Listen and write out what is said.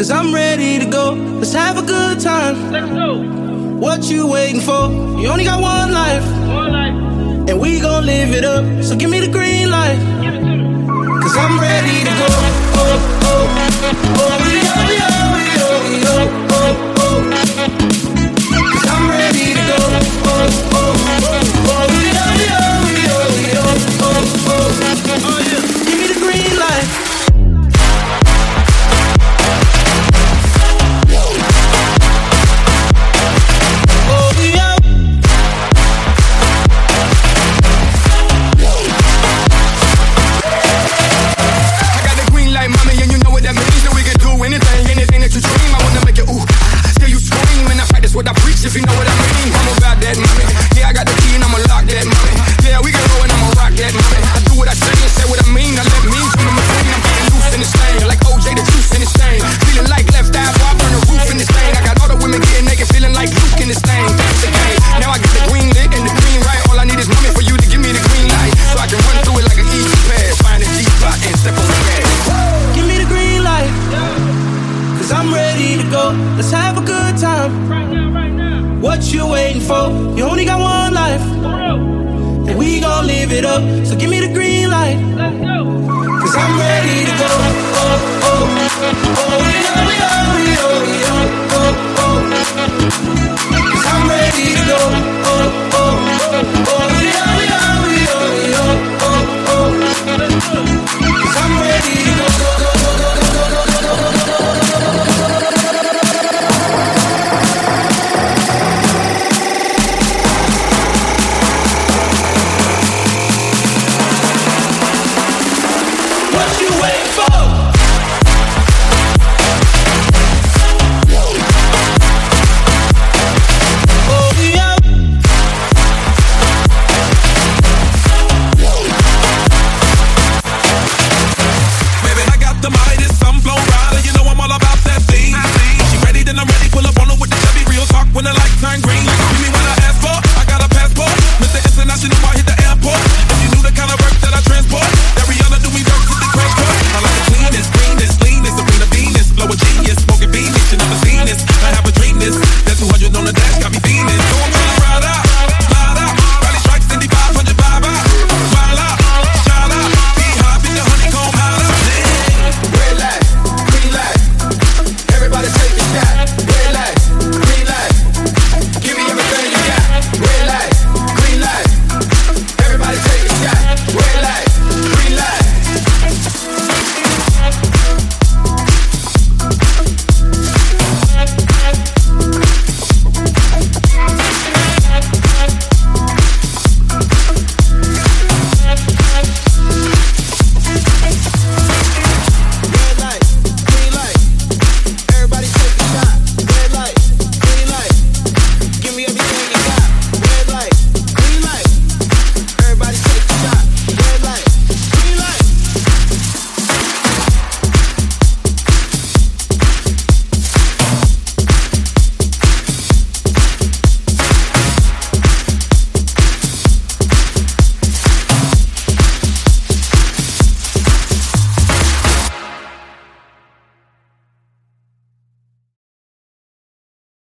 Cause I'm ready to go. Let's have a good time. Let's go. What you waiting for? You only got one life. One life. And we gon' live it up. So give me the green light. Give it to me. Cause I'm ready to go. Oh, oh, oh, yo, yo, yo, yo, oh, oh. Cause I'm ready to go. Oh, oh, oh, yo, yo, yo, yo, oh, oh. Oh, yeah. Give me the green light. What I preach, if you know what I mean. I'm about that, mommy. Yeah, I got the key and I'ma lock that, mommy. Yeah, we can go and I'ma rock that, mommy. I do what I say and say what I mean. I let me from the machine. I'm getting loose in this thing, like OJ the juice in this thing. Feeling like left eye, boy, I burn the roof in this thing. I got all the women getting naked, feeling like Luke in this thing. That's the game. Now I got the green lit and the green right. All I need is mommy for you to give me the green light, so I can run through it like an easy pass. Find a G spot and step on the gas. Give me the green light. Cause I'm ready to go. Let's have a good time. Right now, right now. What you waiting for? You only got one life. And we gon' live it up. So give me the green light. Let's go. Cause I'm ready to go. Oh, oh, oh, yo, yo, yo, yo.